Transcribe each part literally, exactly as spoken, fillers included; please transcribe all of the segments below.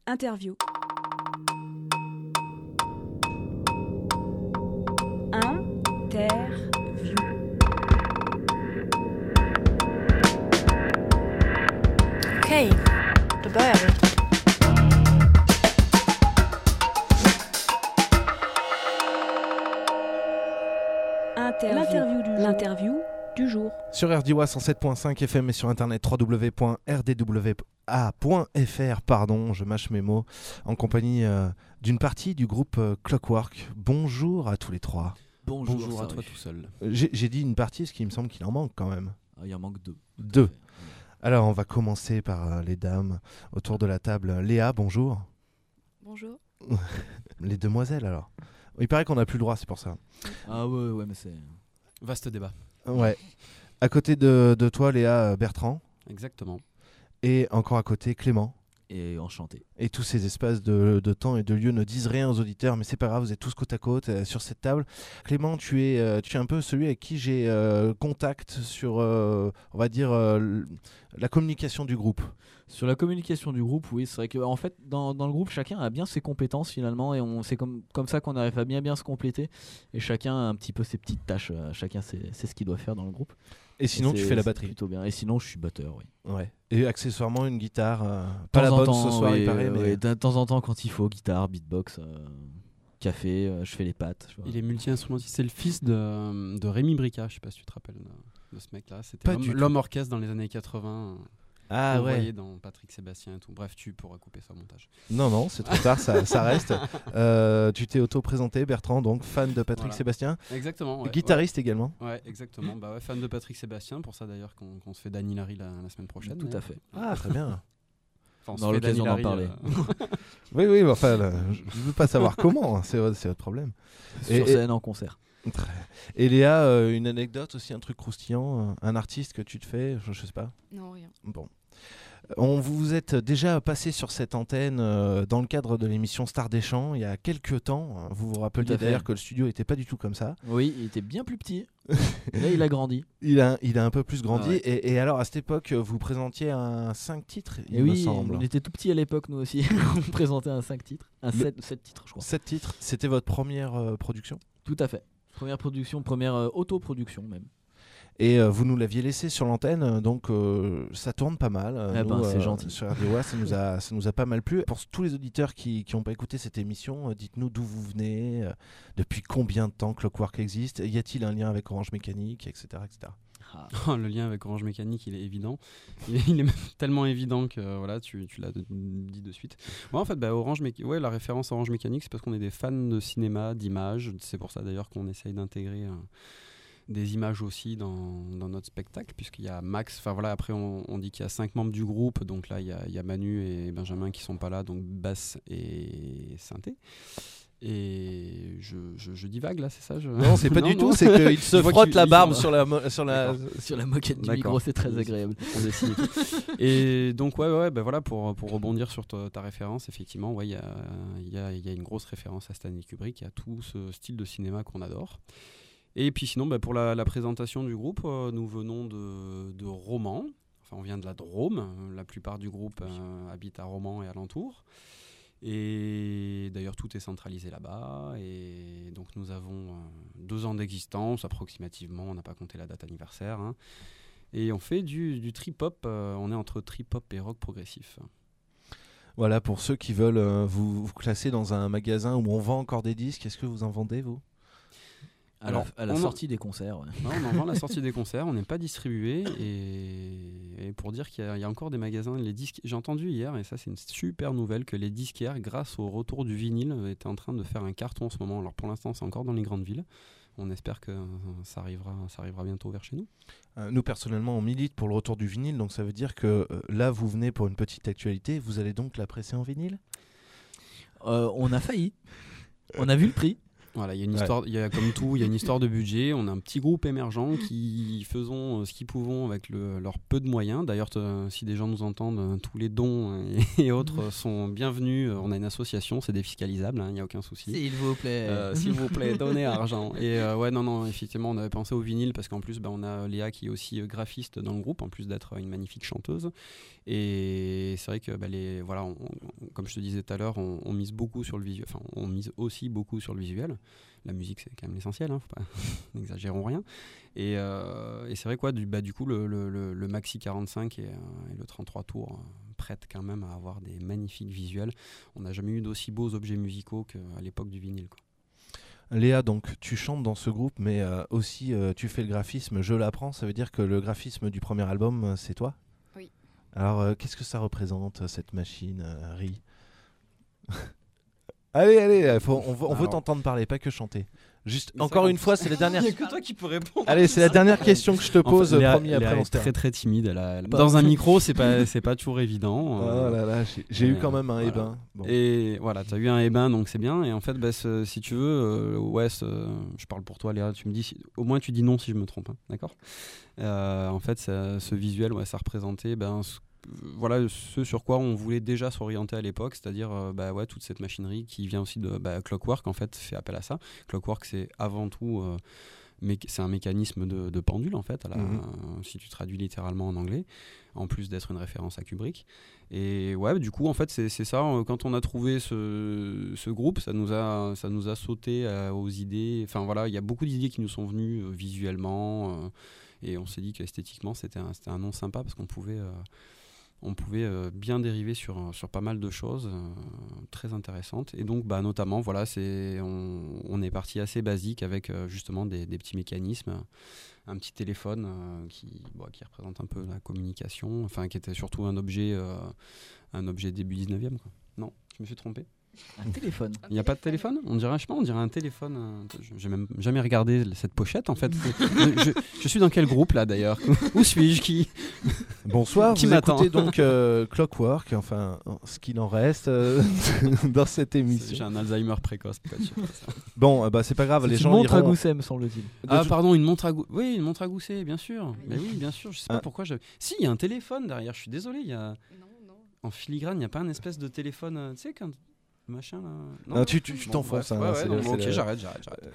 Interview. Interview. Okej, då börjar vi. Interview. L'interview du jour. L'interview du jour. Sur R D W A cent sept point cinq F M et sur internet w w w point r d w a point f r, pardon, je mâche mes mots, en compagnie euh, d'une partie du groupe euh, Clockwork. Bonjour à tous les trois. Bonjour, Bonjour à ça toi arrive. tout seul. Euh, J'ai, j'ai dit une partie, parce qu'il me semble qu'il en manque quand même. Ah, il en manque deux. Deux. Alors on va commencer par euh, les dames autour de la table. Léa, bonjour. Bonjour. Les demoiselles alors. Il paraît qu'on n'a plus le droit, c'est pour ça. Ah ouais, ouais, mais c'est... Vaste débat. Ouais. À côté de, de toi, Léa, euh, Bertrand. Exactement. Et encore à côté, Clément. Et enchanté. Et tous ces espaces de, de temps et de lieu ne disent rien aux auditeurs, mais c'est pas grave, vous êtes tous côte à côte euh, sur cette table. Clément, tu es, euh, tu es un peu celui avec qui j'ai euh, contact sur, euh, on va dire, euh, l- la communication du groupe. Sur la communication du groupe, oui, c'est vrai que en fait, dans, dans le groupe, chacun a bien ses compétences finalement, et on, c'est comme, comme ça qu'on arrive à bien bien se compléter. Et chacun a un petit peu ses petites tâches, euh, chacun sait, sait ce qu'il doit faire dans le groupe. Et sinon, Et tu c'est- fais la c'est batterie. plutôt bien. Et sinon, je suis batteur, oui. Ouais. Et accessoirement, une guitare. euh, De pas la temps en bonne temps, ce soir, oui, il paraît, euh, mais. oui, de temps en temps, quand il faut, guitare, beatbox, euh, café, euh, je fais les pâtes. je vois. Il est multi-instrumentiste. C'est le fils de, de Rémi Brica. Je sais pas si tu te rappelles de, de ce mec-là. C'était Pas l'homme, du tout. l'homme orchestre dans les années quatre-vingts. Ah qu'on ouais. voyait dans Patrick Sébastien et tout. Bref, tu pourras couper ça au montage. Non, non, c'est trop tard, ça, ça reste. Euh, tu t'es auto-présenté, Bertrand, donc fan de Patrick Voilà. Sébastien. Exactement. Ouais, Guitariste également. Ouais, ouais, exactement. Bah ouais, fan de Patrick Sébastien. Pour ça d'ailleurs qu'on, qu'on se fait Dany Larry la, la semaine prochaine. Tout mais- à fait. Ah, très bien. Enfin, on se On aura fait l'occasion Dany d'en Larry, parler. euh, Oui, oui, mais enfin, là, je ne veux pas savoir comment, hein, c'est, votre- c'est votre problème. Et- Sur et- scène, en concert. Très- Et Léa, euh, une anecdote aussi, un truc croustillant, euh, un artiste que tu te fais, je, je sais pas. Non, rien. Bon. On vous êtes déjà passé sur cette antenne euh, dans le cadre de l'émission Star des Champs il y a quelques temps. Vous vous Tout rappeliez à fait. d'ailleurs que le studio n'était pas du tout comme ça. Oui, il était bien plus petit. Et là, il a grandi. Il a, il a un peu plus grandi. Ah ouais. et, et alors à cette époque, vous présentiez un cinq titres, il Et me oui, semble. on était tout petits à l'époque, nous aussi. On présentait un cinq titres. Un Le- sept titres, je crois. sept titres, c'était votre première euh, production. Tout à fait. Première production, première euh, autoproduction même. Et euh, vous nous l'aviez laissé sur l'antenne, euh, donc euh, ça tourne pas mal. euh, Eh nous, ben, c'est gentil. Sur R D W A, ça nous a, ça nous a pas mal plu. Pour tous les auditeurs qui n'ont pas écouté cette émission, euh, dites-nous d'où vous venez, euh, depuis combien de temps Clockwork existe, y a-t-il un lien avec Orange Mécanique, et cetera, et cetera. Ah. Oh, le lien avec Orange Mécanique, il est évident. Il est, il est même tellement évident que euh, voilà, tu, tu l'as de- dit de suite. Ouais, en fait, bah, Orange Méca- ouais, la référence Orange Mécanique, c'est parce qu'on est des fans de cinéma, d'images. C'est pour ça d'ailleurs qu'on essaye d'intégrer euh, des images aussi dans, dans notre spectacle, puisqu'il y a Max. Enfin voilà, après on, on dit qu'il y a cinq membres du groupe, donc là il y a, il y a Manu et Benjamin qui sont pas là, donc basse et synthé. Et je, je, je divague là, c'est ça je... Non, c'est pas du non. tout, c'est qu'il se Je vois frotte qu'il- la il- barbe il- sur la, mo- sur la... D'accord. Sur la moquette du D'accord. micro, c'est très agréable. On dessine et tout. Et donc ouais, ouais, ouais, bah voilà, pour, pour rebondir sur ta, ta référence, effectivement, ouais, il y a, il y, a, il y a une grosse référence à Stanley Kubrick, il y a tout ce style de cinéma qu'on adore. Et puis sinon, bah, pour la, la présentation du groupe, euh, nous venons de, de Romans, enfin on vient de la Drôme, la plupart du groupe euh, habite à Romans et alentours. Et d'ailleurs tout est centralisé là-bas, et donc nous avons euh, deux ans d'existence approximativement, on n'a pas compté la date anniversaire, hein. Et on fait du, du trip-hop, euh, on est entre trip-hop et rock progressif. Voilà, pour ceux qui veulent euh, vous, vous classer dans un magasin où on vend encore des disques, est-ce que vous en vendez, vous ? À Alors, la, à la on en- sortie des concerts. Ouais. Ouais, on en vend à la sortie des concerts, on n'est pas distribué, et, et pour dire qu'il y a, il y a encore des magasins, les disques, j'ai entendu hier, et ça c'est une super nouvelle, que les disquaires, grâce au retour du vinyle, étaient en train de faire un carton en ce moment. Alors pour l'instant c'est encore dans les grandes villes, on espère que euh, ça arrivera, ça arrivera bientôt vers chez nous. Euh, Nous, personnellement, on milite pour le retour du vinyle, donc ça veut dire que euh, là, vous venez pour une petite actualité, vous allez donc la presser en vinyle ? Euh, on a failli. On a vu le prix. Voilà, il y a une Ouais. histoire, il y a comme tout, il y a une histoire de budget. On a un petit groupe émergent qui faisons euh, ce qu'ils pouvons avec le, leur peu de moyens. D'ailleurs, te- si des gens nous entendent, euh, tous les dons et, et autres euh, sont bienvenus. Euh, On a une association, c'est défiscalisable, il n'y a aucun souci. S'il vous plaît. Euh, S'il vous plaît, donnez argent. Et euh, ouais, non, non, effectivement, on avait pensé au vinyle parce qu'en plus, bah, on a Léa qui est aussi euh, graphiste dans le groupe, en plus d'être une magnifique chanteuse. Et c'est vrai que, bah, les, voilà, on- on- comme je te disais tout à l'heure, on, on mise beaucoup sur le visuel. Enfin, on mise aussi beaucoup sur le visuel. La musique, c'est quand même l'essentiel, hein, faut pas n'exagérons rien. Et, euh, et c'est vrai quoi, du, bah, du coup, le, le, le, le Maxi quarante-cinq et, euh, et le trente-trois tours euh, prêtent quand même à avoir des magnifiques visuels. On n'a jamais eu d'aussi beaux objets musicaux qu'à l'époque du vinyle, quoi. Léa, donc tu chantes dans ce groupe, mais euh, aussi euh, tu fais le graphisme. Je l'apprends, ça veut dire que le graphisme du premier album, euh, c'est toi ? Oui. Alors, euh, qu'est-ce que ça représente, cette machine, euh, Ri ? Allez, allez, faut- on, veut- on veut Alors- t'entendre parler, pas que chanter. Juste, Mais ça, encore en une plus- fois, c'est la dernière. Il n'y a que toi qui peux répondre. Allez, c'est la dernière question que je te En fait, pose, Léa- promis, Léa après on est se termine. très très timide. Elle a- elle- Pas- Dans un micro, c'est pas c'est pas toujours évident. Oh euh, là là, j'ai, j'ai eu euh, quand même un voilà. ébin. Bon. Et voilà, tu as eu un ébin, donc c'est bien. Et en fait, bah, ce- si tu veux, euh, ouais, ce- je parle pour toi, Léa. Tu me dis, si- au moins tu dis non si je me trompe, hein, d'accord. Euh, En fait, ça- ce visuel, ouais, ça représentait, ben, ce, voilà, ce sur quoi on voulait déjà s'orienter à l'époque, c'est-à-dire, euh, bah, ouais, toute cette machinerie qui vient aussi de bah, Clockwork. En fait, fait appel à ça. Clockwork, c'est avant tout, euh, mé- c'est un mécanisme de, de pendule, en fait, à la- Mhm. euh, si tu traduis littéralement en anglais, en plus d'être une référence à Kubrick. Et ouais, du coup, en fait, c'est c'est ça. euh, Quand on a trouvé ce, ce groupe, ça nous a, ça nous a sauté euh, aux idées. Enfin voilà, il y a beaucoup d'idées qui nous sont venues euh, visuellement. euh, et on s'est dit qu'esthétiquement, c'était un, c'était un nom sympa parce qu'on pouvait, euh, on pouvait euh, bien dériver sur, sur pas mal de choses euh, très intéressantes. Et donc, bah, notamment, voilà, c'est, on, on est parti assez basique avec euh, justement des, des petits mécanismes. Un petit téléphone euh, qui, bon, qui représente un peu la communication, enfin qui était surtout un objet, euh, un objet début dix-neuvième, quoi. Non, je me suis trompé. Un téléphone. Il n'y a pas de téléphone ? On dirait, je sais pas, on dirait un téléphone. euh, je- J'ai même jamais regardé cette pochette en fait. je, je- je suis dans quel groupe là d'ailleurs ? Où suis-je ? Qui ? Bonsoir, Qui vous m'attend écoutez donc euh, Clockwork, enfin ce qu'il en reste euh, dans cette J'ai émission. un Alzheimer précoce. peut-être, je sais pas ça. Bon, euh, bah c'est pas grave, C'est les une gens montre à iront. gousset, me semble-t-il. De Ah toute- pardon, une montre à gousset. Oui, une montre à gousset, bien sûr. Mais oui, bien sûr. Je sais pas Ah. pourquoi. Je... Si, il y a un téléphone derrière. Je suis désolé. Il y a Non, non. en filigrane, il n'y a pas un espèce de téléphone. euh, Tu sais quand machin là. Non, tu- tu- tu Bon, t'enfonces, bref, hein, ouais, c'est ouais, le- non, c'est bon, ok, le- j'arrête, j'arrête, j'arrête.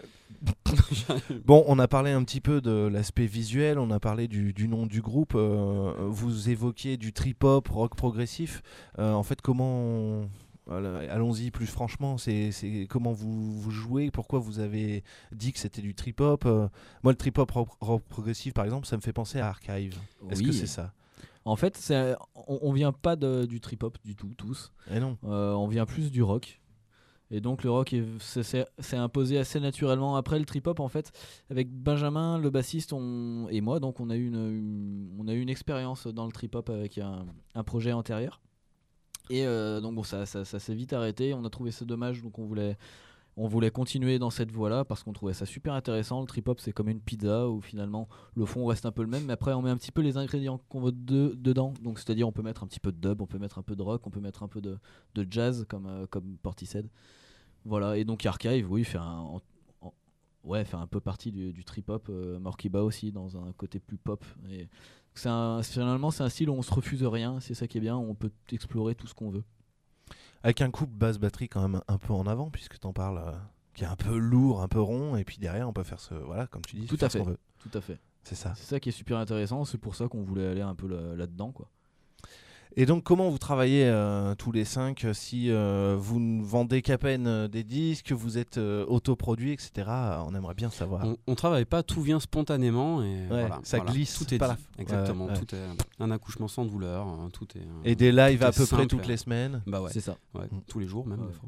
Bon, on a parlé un petit peu de l'aspect visuel, on a parlé du, du nom du groupe. euh, vous évoquiez du trip-hop, rock progressif. Euh, en fait, comment. Voilà, allons-y plus franchement, c'est, c'est comment vous, vous jouez, pourquoi vous avez dit que c'était du trip-hop. euh, Moi, le trip-hop rock, rock progressif, par exemple, ça me fait penser à Archive. Est-ce Oui. que c'est ça ? En fait, c'est- on, on vient pas de- du trip-hop du tout, tous. Eh non. Euh, on vient plus du rock. Et donc le rock est- c'est- c'est c'est imposé assez naturellement. Après le trip-hop, en fait, avec Benjamin, le bassiste, on, et moi, donc on a eu une, une- on a eu une expérience dans le trip-hop avec un, un projet antérieur. Et euh, donc bon, ça, ça, ça s'est vite arrêté. On a trouvé ça dommage, donc on voulait, on voulait continuer dans cette voie-là parce qu'on trouvait ça super intéressant. Le trip-hop, c'est comme une pizza où finalement le fond reste un peu le même, mais après on met un petit peu les ingrédients qu'on veut de- dedans. Donc c'est-à-dire on peut mettre un petit peu de dub, on peut mettre un peu de rock, on peut mettre un peu de, de jazz comme, euh, comme Portishead. Voilà, et donc Archive, oui, fait un, en- en- ouais, fait un peu partie du, du trip-hop. Euh, Morkiba aussi, dans un côté plus pop. Et c'est un, finalement, c'est un style où on se refuse rien, c'est ça qui est bien, on peut explorer tout ce qu'on veut. Avec un couple basse-batterie quand même un peu en avant, puisque tu en parles, euh, qui est un peu lourd, un peu rond, et puis derrière on peut faire ce. Voilà, comme tu dis, Tout faire à ce qu'on fait. veut. Tout à fait. C'est ça. C'est ça qui est super intéressant, c'est pour ça qu'on voulait aller un peu là- là-dedans, quoi. Et donc, comment vous travaillez euh, tous les cinq euh, si euh, vous ne vendez qu'à peine euh, des disques, vous êtes euh, autoproduit, et cetera. On aimerait bien savoir. On, on travaille pas, tout vient spontanément et voilà, ça voilà. glisse, Tout est pas dit. la- Exactement. Ouais, ouais. Tout est un accouchement sans douleur. hein, Tout est. euh, Et des lives tout à est peu près simple, toutes hein. les semaines. Bah ouais. C'est ça. Ouais, Mm. tous les jours même Ouais. des fois.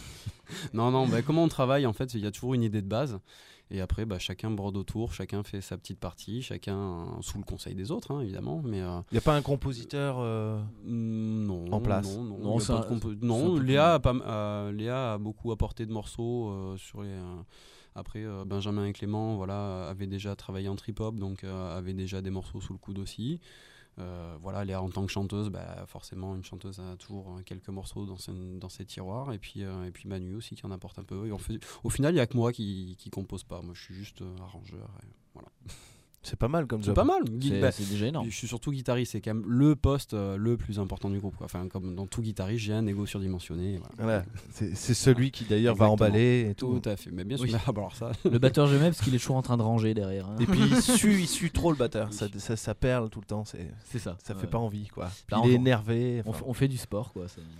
non non, bah, comment on travaille en fait, il y a toujours une idée de base et après bah, chacun brode autour, chacun fait sa petite partie, chacun euh, sous le conseil des autres hein, évidemment, mais euh, Il n'y a pas un compositeur euh, mm, non En place. Non, non, Non, il y a c'est pas un- de compo- c'est un non, peu Léa a, pas, m- euh, Léa a beaucoup apporté de morceaux euh, sur les euh, après euh, Benjamin et Clément voilà avaient déjà travaillé en trip hop donc euh, avaient déjà des morceaux sous le coude aussi. Euh, voilà, Léa en tant que chanteuse, bah, forcément une chanteuse a toujours quelques morceaux dans ses, dans ses tiroirs, et puis, euh, et puis Manu aussi qui en apporte un peu. Et on fait, au final, il n'y a que moi qui, qui compose pas, moi je suis juste euh, arrangeur. Et voilà. C'est pas mal comme C'est job. pas mal. C'est, Bah, c'est déjà énorme. je suis surtout guitariste, c'est quand même le poste euh, le plus important du groupe, quoi. Enfin, comme dans tout guitariste, j'ai un ego surdimensionné. Voilà. Voilà. C'est, c'est celui qui d'ailleurs Exactement. va emballer et tout. Tout à fait, mais bien sûr. Oui. Mais, alors ça, Le batteur je m'aime parce qu'il est toujours en train de ranger derrière. hein. Et puis il sue, il sue trop le batteur. Ça, ça, ça perle tout le temps. C'est, C'est ça. ça Ouais. fait pas envie quoi. Puis Là, il est on- énervé. On, enfin. f- on fait du sport quoi. c'est-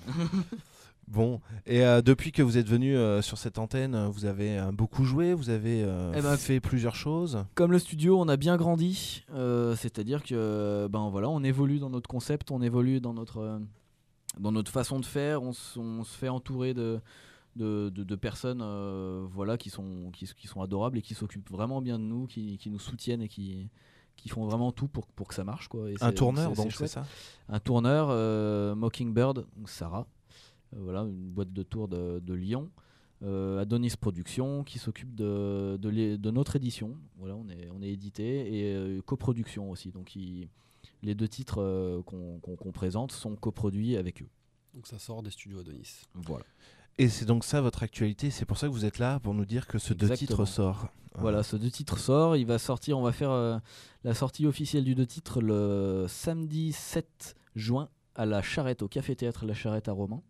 Bon, et euh, depuis que vous êtes venu euh, sur cette antenne, euh, vous avez euh, beaucoup joué, vous avez euh, Eh ben, fait plusieurs choses. Comme le studio, on a bien grandi, euh, c'est-à-dire que ben voilà, on évolue dans notre concept, on évolue dans notre euh, dans notre façon de faire, on, s- on se fait entourer de de, de, de personnes euh, voilà qui sont qui, s- qui sont adorables et qui s'occupent vraiment bien de nous, qui, qui nous soutiennent et qui qui font vraiment tout pour pour que ça marche quoi. Et Un c'est- tourneur, c'est- donc c'est c'est chouette. ça. Un tourneur, euh, Mockingbird, donc Sarah, euh, voilà, une boîte de tours de, de Lyon. Euh, Adonis Productions qui s'occupe de, de, les- de notre édition. Voilà, on est, on est édité et euh, coproduction aussi. Donc il- les deux titres euh, qu'on, qu'on- qu'on présente sont coproduits avec eux. donc ça sort des studios Adonis. Voilà. Et c'est donc ça votre actualité. C'est pour ça que vous êtes là pour nous dire que ce deux Exactement. titres sort. Voilà, ce deux titres sort. Il va sortir. On va faire euh, la sortie officielle du deux titres le samedi sept juin à la Charrette, au Café Théâtre La Charrette à Romans.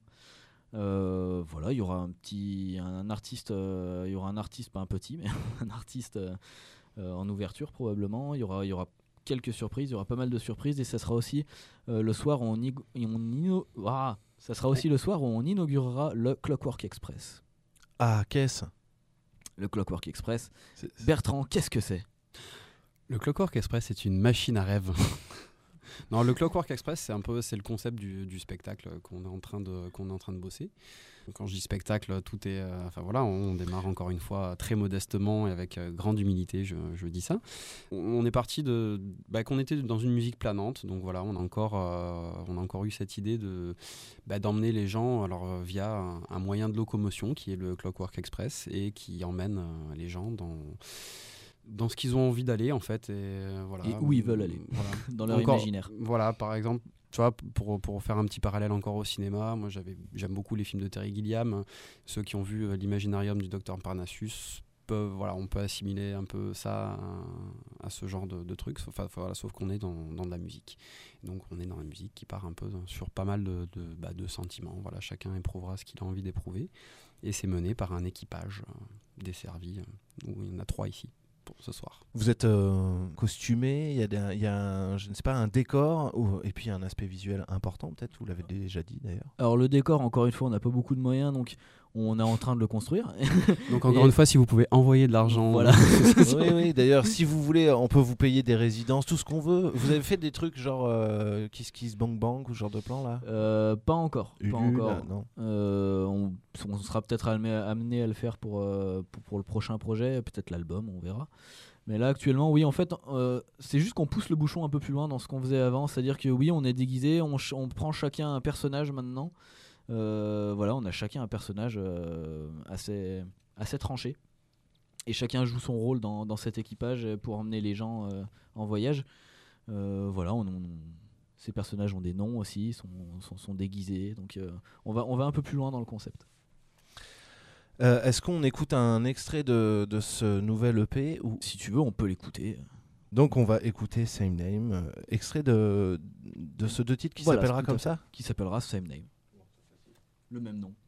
Euh, voilà, il y aura un petit, un artiste, euh, il y aura un artiste, pas un petit, mais un artiste euh, euh, en ouverture probablement. Il y aura, il y aura quelques surprises, il y aura pas mal de surprises et ça sera aussi euh, le soir où on, ig- et on ino- ah, ça sera aussi le soir où on inaugurera le Clockwork Express. Ah, qu'est-ce Le Clockwork Express. C'est- c'est- Bertrand, qu'est-ce que c'est? Le Clockwork Express est une machine à rêve. Non, le Clockwork Express, c'est un peu c'est le concept du, du spectacle qu'on est en train de qu'on est en train de bosser. Donc, quand je dis spectacle, tout est euh, enfin voilà, on, on démarre encore une fois très modestement et avec euh, grande humilité, je, je dis ça. On, on est parti de bah, qu'on était dans une musique planante, donc voilà, on a encore euh, on a encore eu cette idée de bah, d'emmener les gens alors euh, via un, un moyen de locomotion qui est le Clockwork Express et qui emmène euh, les gens dans dans ce qu'ils ont envie d'aller en fait et euh, voilà Et où ils veulent aller. Voilà. Dans leur Encore, imaginaire. Voilà, par exemple, tu vois, pour, pour faire un petit parallèle encore au cinéma, moi j'avais, j'aime beaucoup les films de Terry Gilliam. Ceux qui ont vu euh, l'Imaginarium du docteur Parnassus peuvent, voilà, on peut assimiler un peu ça à, à ce genre de, de trucs, sauf, voilà, sauf qu'on est dans, dans de la musique. Donc on est dans la musique qui part un peu sur pas mal de, de, bah, de sentiments. Voilà, chacun éprouvera ce qu'il a envie d'éprouver. Et c'est mené par un équipage euh, desservi, euh, où il y en a trois ici. Ce soir. Vous êtes euh, costumé, il y a, des, il y a un, je ne sais pas, un décor ou, et puis un aspect visuel important peut-être, vous l'avez déjà dit d'ailleurs. Alors le décor, encore une fois, on n'a pas beaucoup de moyens, donc on est en train de le construire. Donc encore Et- une fois, si vous pouvez envoyer de l'argent, Voilà. Oui, oui, d'ailleurs si vous voulez, on peut vous payer des résidences, tout ce qu'on veut. Vous avez fait des trucs genre euh, Kiss Kiss Bang Bang ou ce genre de plan là Euh, pas encore. Pas Ulule, encore. là, non. Euh, on, on sera peut-être amené, amené à le faire pour, euh, pour, pour le prochain projet, peut-être l'album, on verra. Mais là actuellement, oui, en fait, euh, c'est juste qu'on pousse le bouchon un peu plus loin dans ce qu'on faisait avant. C'est-à-dire que oui, on est déguisé, on, ch- on prend chacun un personnage maintenant. Euh, voilà, on a chacun un personnage euh, assez, assez tranché. Et chacun joue son rôle dans, dans cet équipage pour emmener les gens euh, en voyage. Euh, voilà, on, on- ces personnages ont des noms aussi, sont, sont, sont déguisés. Donc euh, on, va, on va un peu plus loin dans le concept. Euh, Est-ce qu'on écoute un extrait de, de ce nouvel E P ou... Si tu veux, on peut l'écouter. Donc on va écouter Same Name, euh, extrait de, de ce deux titres qui Voilà, s'appellera tout à comme fait. ça. Qui s'appellera Same Name. Le même nom.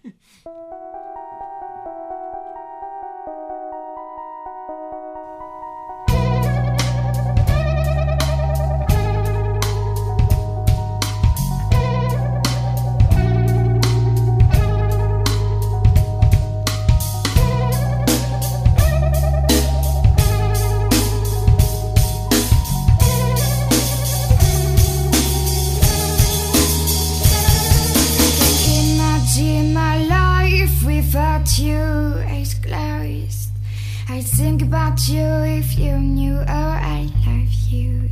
Imagine my life without you eyes closed. I think about you if you knew oh I love you.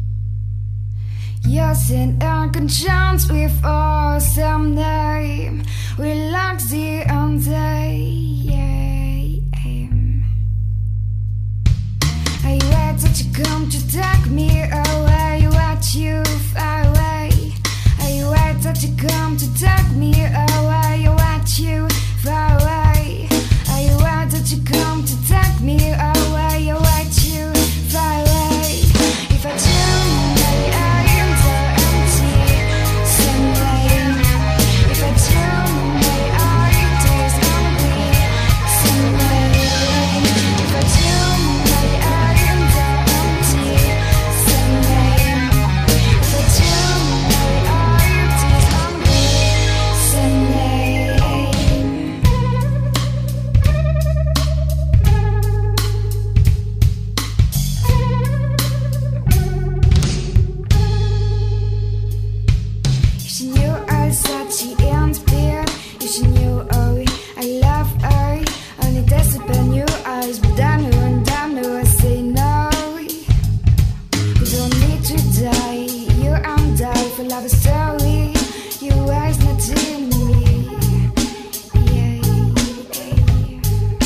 Yours an unconscious with awesome name. We like the day. I wait that you come to take me away. What you wishing you oh, I love her. Only that's open your eyes, but I know and I know I say no. You don't need to die, you and I for love story. You eyes not in me. Yeah, yeah.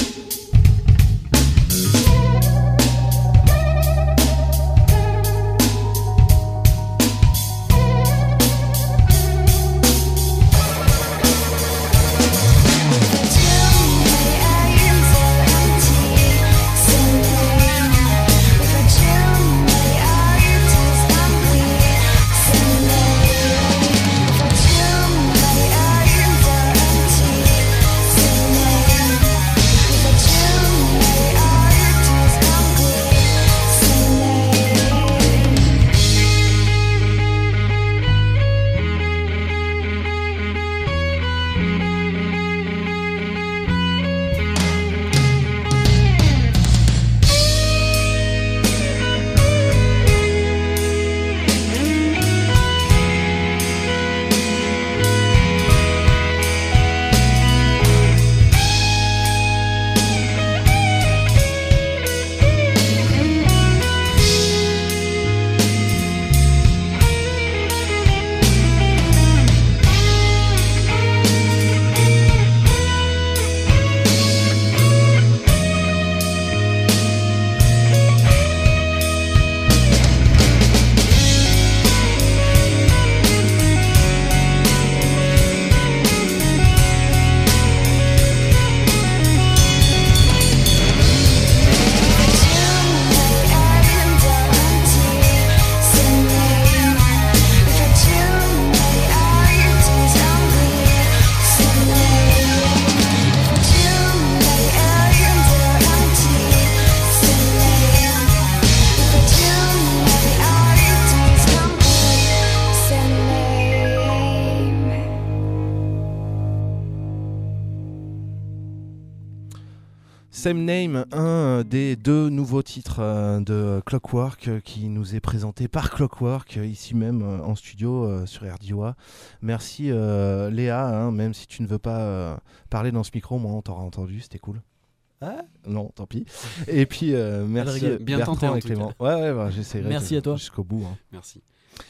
Same Name, un des deux nouveaux titres de Clockwork qui nous est présenté par Clockwork ici même en studio sur R D O A. Merci euh, Léa, hein, même si tu ne veux pas euh, parler dans ce micro, moi on t'aura entendu, c'était cool. Ah non, tant pis. Et puis euh, merci bien Bertrand tenté, en et tout Clément. cas. Ouais ouais, bah, j'essaierai. Merci de, à toi. Jusqu'au bout. Hein. Merci.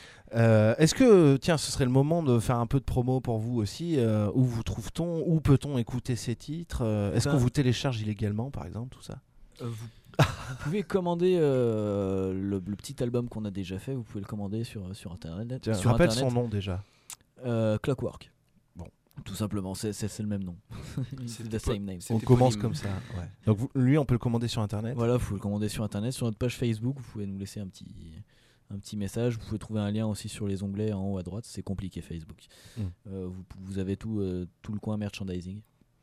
Euh, est-ce que, tiens, ce serait le moment de faire un peu de promo pour vous aussi, euh, où vous trouve-t-on, où peut-on écouter ces titres, euh, est-ce Ben, qu'on vous télécharge illégalement par exemple, tout ça? Euh, vous, vous pouvez commander euh, le, le petit album qu'on a déjà fait, vous pouvez le commander sur, sur internet. Tiens, sur rappelle internet. son nom déjà. Euh, Clockwork. Bon. Tout simplement, c'est, c'est, c'est le même nom. C'est the same name. On C'était commence Pauline. comme ça. Ouais. Donc vous- lui, on peut le commander sur internet. Voilà, vous pouvez le commander sur internet, sur notre page Facebook, vous pouvez nous laisser un petit, un petit message. Vous pouvez trouver un lien aussi sur les onglets en haut à droite, c'est compliqué Facebook. Mm. Euh, vous, vous avez tout, euh, tout le coin merchandising.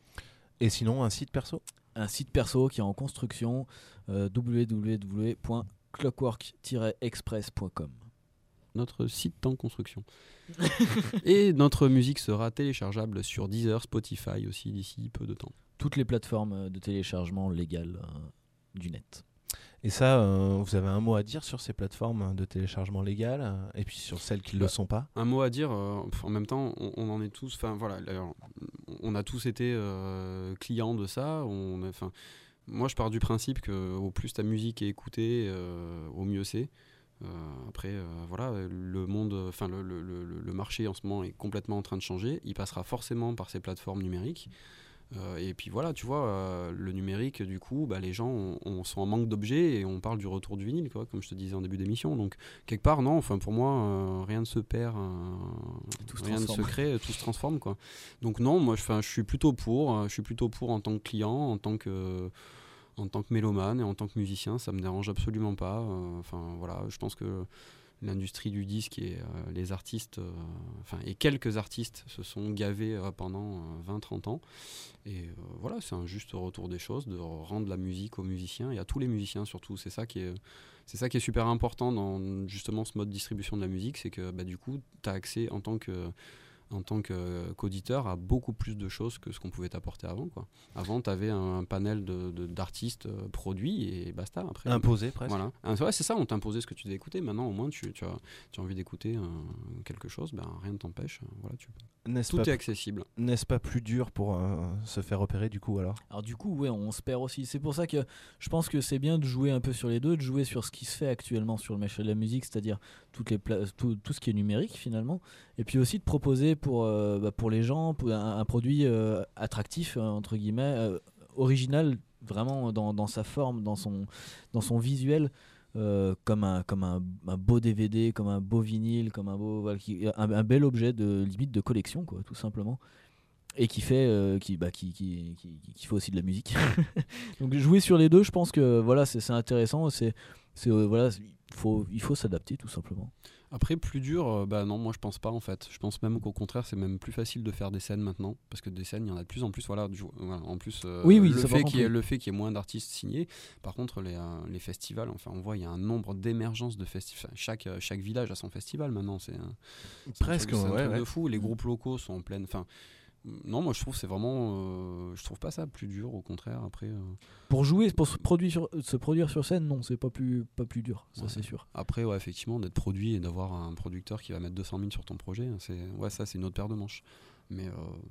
Et sinon, un site perso. Un site perso qui est en construction, euh, w w w point clockwork tiret express point com. Notre site en construction. Et notre musique sera téléchargeable sur Deezer, Spotify aussi d'ici peu de temps. Toutes les plateformes de téléchargement légales euh, du net. Et ça, euh, vous avez un mot à dire sur ces plateformes de téléchargement légal, euh, et puis sur celles qui ne Bah, le sont pas. Un mot à dire, euh, en même temps, on, on en est tous, enfin voilà, alors, on a tous été euh, clients de ça. On, enfin, moi, je pars du principe que au plus ta musique est écoutée, euh, au mieux c'est. Euh, après, euh, voilà, le monde, enfin le, le, le, le marché en ce moment est complètement en train de changer. Il passera forcément par ces plateformes numériques. Euh, et puis voilà, tu vois, euh, le numérique, du coup, bah, les gens on, on sont en manque d'objets et on parle du retour du vinyle, quoi, comme je te disais en début d'émission. Donc, quelque part, non, enfin, pour moi, euh, rien ne se perd, euh, Tout se rien ne se transforme. crée, tout se transforme, quoi. Donc, non, moi, je, je suis plutôt pour, euh, je suis plutôt pour en tant que client, en tant que, en tant que mélomane et en tant que musicien, ça me dérange absolument pas. Euh, Enfin, voilà, je pense que l'industrie du disque et euh, les artistes, euh, enfin, et quelques artistes se sont gavés euh, pendant euh, vingt trente ans. Et euh, voilà, c'est un juste retour des choses, de rendre la musique aux musiciens et à tous les musiciens surtout. C'est ça qui est, c'est ça qui est super important dans justement ce mode de distribution de la musique, c'est que bah, du coup, tu as accès en tant que en tant que, qu'auditeur à beaucoup plus de choses que ce qu'on pouvait t'apporter avant, quoi. Avant, tu avais un, un panel de, de, d'artistes euh, produits et basta. Après, Imposé presque. voilà. Ah, ouais, c'est ça, on t'imposait ce que tu devais écouter. Maintenant, au moins, tu, tu, as, tu as envie d'écouter euh, quelque chose, ben, rien ne t'empêche. Voilà, tu peux. N'est-ce Tout pas, est accessible. N'est-ce pas plus dur pour euh, se faire repérer du coup alors? Alors du coup, ouais, on se perd aussi. C'est pour ça que je pense que c'est bien de jouer un peu sur les deux, de jouer sur ce qui se fait actuellement sur le marché de la musique, c'est-à-dire toutes les pla- tout, tout ce qui est numérique finalement, et puis aussi de proposer pour, euh, bah, pour les gens pour un, un produit euh, attractif, euh, entre guillemets, euh, original, vraiment dans, dans sa forme, dans son, dans son visuel. Euh, comme un comme un, un beau D V D, comme un beau vinyle, comme un beau voilà, qui, un, un bel objet de limite de collection, quoi, tout simplement, et qui fait euh, qui bah qui qui, qui qui fait aussi de la musique. Donc jouer sur les deux, je pense que voilà, c'est c'est intéressant, c'est c'est euh, voilà, il faut il faut s'adapter tout simplement. Après, plus dur, euh, bah non, moi je pense pas en fait. Je pense même qu'au contraire, c'est même plus facile de faire des scènes maintenant, parce que des scènes, il y en a de plus en plus. Voilà, du, voilà en plus, euh, Oui, oui, le, ça, fait par contre, qu'il y ait, oui. le fait qu'il y ait moins d'artistes signés. Par contre, les, euh, les festivals, enfin, on voit, il y a un nombre d'émergences de festivals. Chaque, euh, chaque village a son festival maintenant. C'est, un, c'est Presque, un truc, c'est un ouais, truc ouais. de fou. Les groupes locaux sont en pleine. Enfin, non, moi je trouve c'est vraiment, euh, je trouve pas ça plus dur. Au contraire, après. Euh, Pour jouer, pour se produire sur se produire sur scène, non, c'est pas plus pas plus dur, ça Ouais. c'est sûr. Après, ouais, effectivement, d'être produit et d'avoir un producteur qui va mettre deux cent mille sur ton projet, c'est, ouais, ça, c'est une autre paire de manches. Mais euh,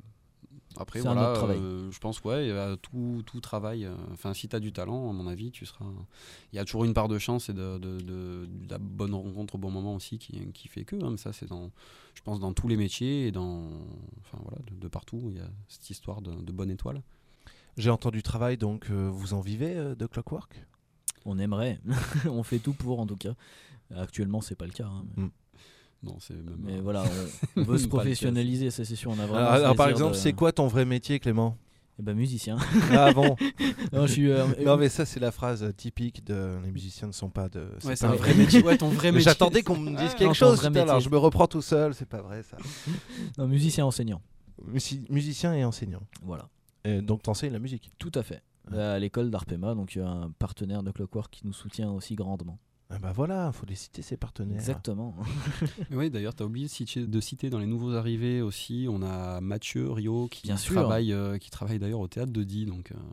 après, C'est un voilà, autre travail. euh, je pense que ouais, euh, tout, tout travail, enfin, euh, si tu as du talent, à mon avis, tu seras. Il y a toujours une part de chance et de, de, de, de la bonne rencontre au bon moment aussi qui, qui fait que. Hein, mais ça, c'est dans, je pense, dans tous les métiers et dans. Enfin, voilà, de, de partout, il y a cette histoire de, de bonne étoile. J'ai entendu travail, donc euh, vous en vivez euh, de Clockwork? On aimerait, on fait tout pour en tout cas. Actuellement, c'est pas le cas. hein, mais Mm. Non, c'est même. mais euh, voilà, on, on veut se Pas le cas, professionnaliser, ça c'est sûr. On a vraiment. Alors, ce alors, par désir exemple, de- c'est quoi ton vrai métier, Clément? Eh ben musicien. Ah bon? non, je suis. euh, Non mais ça c'est la phrase typique de les musiciens ne sont pas de. Ouais, c'est pas un vrai. vrai métier. Ouais, ton vrai Mais métier. j'attendais qu'on me dise Ah, quelque non, ton chose. vrai tout à l'heure. métier. Je me reprends tout seul, c'est pas vrai ça. non, musicien enseignant. Musi- musicien et enseignant. Voilà. Et donc t'enseignes la musique. Tout à fait. À l'école d'Arpema, donc il y a un partenaire de Clockwork qui nous soutient aussi grandement. Ah bah voilà, faut les citer ces partenaires. Exactement. Oui, d'ailleurs, tu as oublié de citer, de citer dans les nouveaux arrivés aussi, on a Mathieu Rio qui Bien sûr. travaille, euh, qui travaille d'ailleurs au théâtre de Die, donc, euh,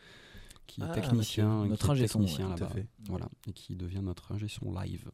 qui est Ah, technicien, Mathieu. Notre qui est ingé son, technicien ouais, tout à là-bas, fait. voilà, et qui devient notre ingé son live.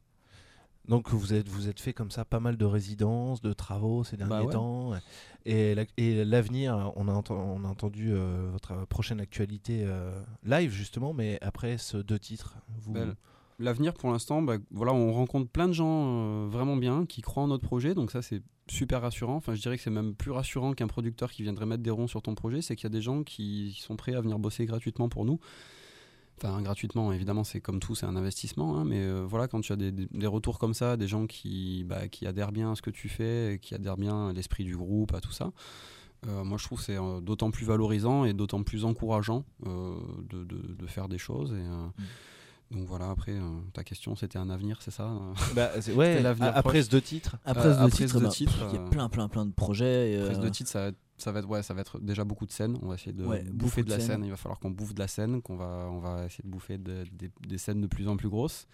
Donc vous êtes vous êtes fait comme ça pas mal de résidences, de travaux ces derniers Bah ouais. temps. Et, la- et l'avenir, on a, enten- on a entendu euh, votre prochaine actualité euh, live justement, mais après ce deux titres, vous. Belle. L'avenir pour l'instant, bah, voilà, on rencontre plein de gens euh, vraiment bien qui croient en notre projet, donc ça c'est super rassurant. Enfin, je dirais que c'est même plus rassurant qu'un producteur qui viendrait mettre des ronds sur ton projet, c'est qu'il y a des gens qui, qui sont prêts à venir bosser gratuitement pour nous. Enfin, gratuitement, évidemment, c'est comme tout, c'est un investissement, hein, mais euh, voilà, quand tu as des, des, des retours comme ça, des gens qui, bah, qui adhèrent bien à ce que tu fais, qui adhèrent bien à l'esprit du groupe, à tout ça, euh, moi je trouve que c'est euh, d'autant plus valorisant et d'autant plus encourageant euh, de, de, de faire des choses. Et, euh, Mm. Donc voilà, après, euh, ta question, c'était un avenir, c'est ça euh Bah, c'est- ouais, C'était l'avenir a- après proche. ce deux titres. Après Euh, ce deux après ce titres, deux bah, titres, pff, il y a euh, plein, plein, plein de projets. et, Après ce euh, deux titres, ça va, être, ça, va être, ouais, ça va être déjà beaucoup de scènes. On va essayer de Ouais, beaucoup bouffer de de la scènes. scène. Il va falloir qu'on bouffe de la scène, qu'on va, on va essayer de bouffer de- des- des scènes de plus en plus grosses.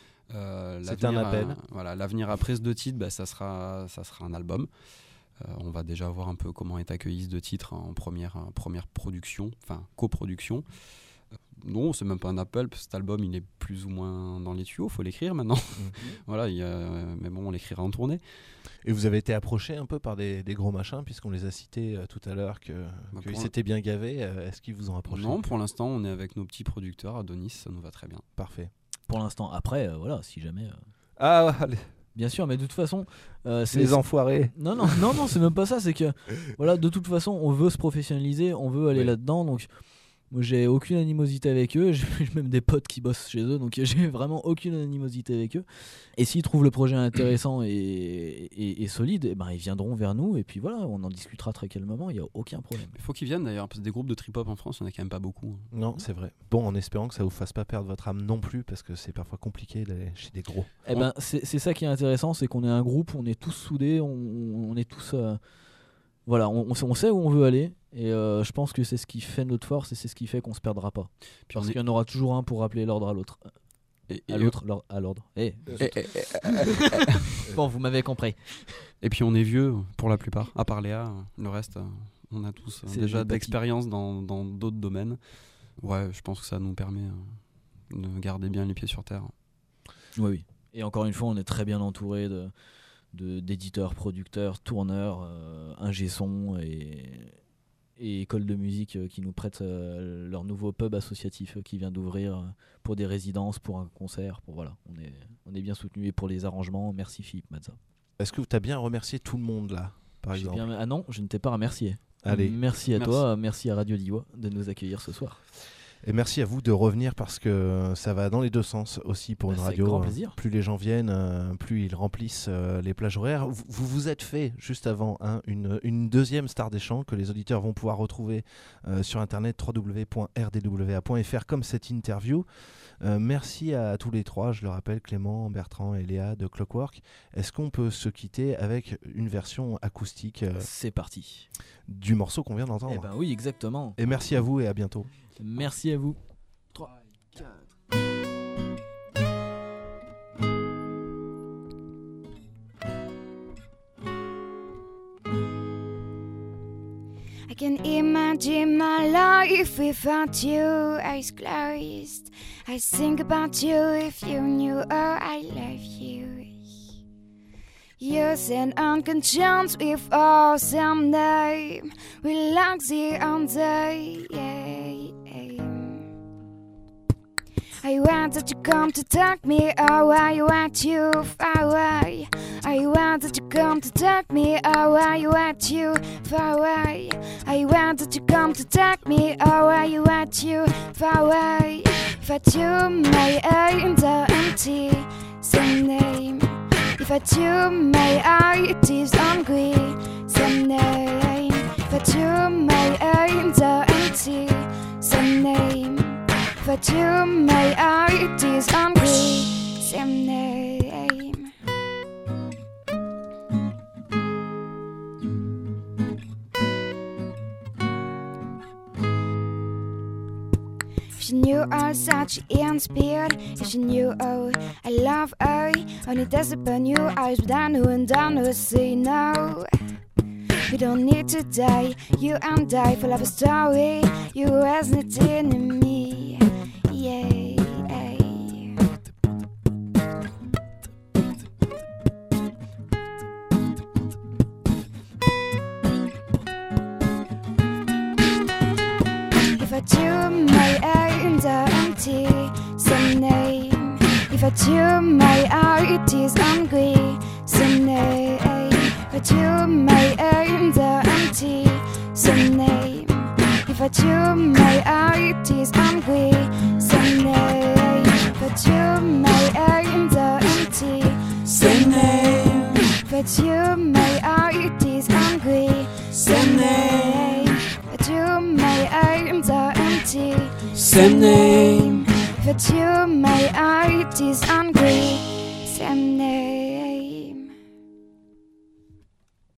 Euh, C'est un l'avenir, appel. euh, voilà, l'avenir après ce deux titres, bah, ça, sera, ça sera un album. Euh, on va déjà voir un peu comment est accueilli ce deux titres en première, en première production, enfin coproduction. Euh, Non, c'est même pas un appel, parce que cet album il est plus ou moins dans les tuyaux, faut l'écrire maintenant. Voilà, il y a, mais bon, on l'écrira en tournée. Et vous avez été approché un peu par des, des gros machins, puisqu'on les a cités euh, tout à l'heure, que, Bah, qu'ils pour- s'étaient bien gavés. euh, Est-ce qu'ils vous ont approché? Non, pour l'instant, on est avec nos petits producteurs, Adonis, ça nous va très bien. Parfait. Pour l'instant, après, euh, voilà, si jamais. euh, Ah, les, Bien sûr, mais de toute façon, euh, c'est. les enfoirés. Non, non, non, non, c'est même pas ça. C'est que, voilà, de toute façon, on veut se professionnaliser, on veut aller Oui. là-dedans. Donc, moi, j'ai aucune animosité avec eux. J'ai j'ai même des potes qui bossent chez eux, donc j'ai vraiment aucune animosité avec eux. Et s'ils trouvent le projet intéressant et, et, et solide, eh ben, ils viendront vers nous. Et puis voilà, on en discutera très calmement. Il n'y a aucun problème. Il faut qu'ils viennent d'ailleurs, parce que des groupes de trip-hop en France, il n'y en a quand même pas beaucoup. hein. Non, c'est vrai. Bon, en espérant que ça vous fasse pas perdre votre âme non plus, parce que c'est parfois compliqué d'aller chez des gros. Eh ben, c'est c'est ça qui est intéressant, c'est qu'on est un groupe, on est tous soudés, on, on est tous. euh, voilà, on, on sait, on sait où on veut aller. Et euh, je pense que c'est ce qui fait notre force et c'est ce qui fait qu'on se perdra pas. Puis Parce on est- qu'il y en aura toujours un pour rappeler l'ordre à l'autre. Et, et À l'autre, l'or- à l'ordre. Eh. Et, et- et- Bon, vous m'avez compris. et puis on est vieux pour la plupart, à part Léa, le reste, euh, on a tous euh, C'est déjà des papis. d'expérience dans, dans d'autres domaines. Ouais, je pense que ça nous permet euh, de garder bien les pieds sur terre. Oui, oui. Et encore une fois, on est très bien entouré de, de, d'éditeurs, producteurs, tourneurs, euh, ingé son et, et écoles de musique euh, qui nous prêtent euh, leur nouveau pub associatif euh, qui vient d'ouvrir euh, pour des résidences, pour un concert. Pour, voilà, on est, on est bien soutenu et pour les arrangements, merci Philippe Mazza. Est-ce que tu as bien remercié tout le monde là, par J'ai exemple bien- Ah non, je ne t'ai pas remercié. Allez. Merci à Merci. toi, merci à Radio Diwa de nous accueillir ce soir. Et merci à vous de revenir parce que ça va dans les deux sens aussi pour Bah, une c'est avec radio. grand Euh, plaisir. Plus les gens viennent, euh, plus ils remplissent euh, les plages horaires. Vous vous, vous êtes fait juste avant hein, une, une deuxième star des champs que les auditeurs vont pouvoir retrouver euh, sur internet w w w point r d w a point f r comme cette interview. Euh, merci à tous les trois, je le rappelle, Clément, Bertrand et Léa de Clockwork. Est-ce qu'on peut se quitter avec une version acoustique euh, C'est parti. du morceau qu'on vient d'entendre Eh ben oui, exactement. Et merci à vous et à bientôt. Merci à vous. I can imagine my life without you, eyes closed. I think about you if you knew, oh, I love you. Youth and unconscious with awesome name. We like the day. I wanted you come to take me away, want you far away. I wanted you come to take me away, want you far away. I wanted you come to take me away, want you far away. If I do my aim the empty same name. If I do my eye it is hungry same name. If I do my aim the empty same name. If I do my eye it is hungry same name. If you knew I was such inspired, if you knew oh I love I only does upon you eyes but I know and I know say no. We don't need to die, you and I full of a story. You resonate in me, yeah. If I do my eye in the empty same name. If I do my eye it is hungry same name. If I do my eye in the empty same name. If I do my eye it is hungry same name. If I do my eye in the empty same name. If I do my eye it is hungry same name. If I do my eye in the empty same name. If I do my eye it is hungry same name.